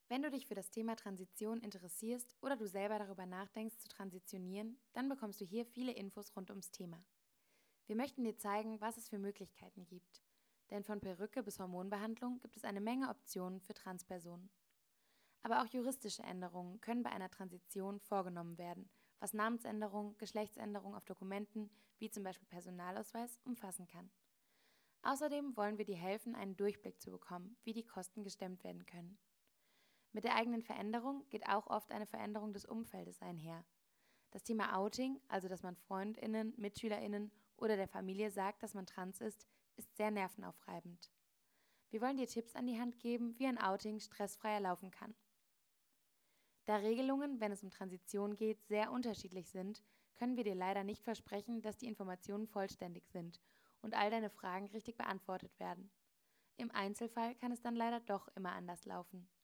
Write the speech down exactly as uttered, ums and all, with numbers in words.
Wenn du dich für das Thema Transition interessierst oder du selber darüber nachdenkst zu transitionieren, dann bekommst du hier viele Infos rund ums Thema. Wir möchten dir zeigen, was es für Möglichkeiten gibt. Denn von Perücke bis Hormonbehandlung gibt es eine Menge Optionen für Transpersonen. Aber auch juristische Änderungen können bei einer Transition vorgenommen werden, was Namensänderung, Geschlechtsänderung auf Dokumenten, wie zum Beispiel Personalausweis, umfassen kann. Außerdem wollen wir dir helfen, einen Durchblick zu bekommen, wie die Kosten gestemmt werden können. Mit der eigenen Veränderung geht auch oft eine Veränderung des Umfeldes einher. Das Thema Outing, also dass man FreundInnen, MitschülerInnen oder der Familie sagt, dass man trans ist, ist sehr nervenaufreibend. Wir wollen dir Tipps an die Hand geben, wie ein Outing stressfreier laufen kann. Da Regelungen, wenn es um Transition geht, sehr unterschiedlich sind, können wir dir leider nicht versprechen, dass die Informationen vollständig sind und all deine Fragen richtig beantwortet werden. Im Einzelfall kann es dann leider doch immer anders laufen.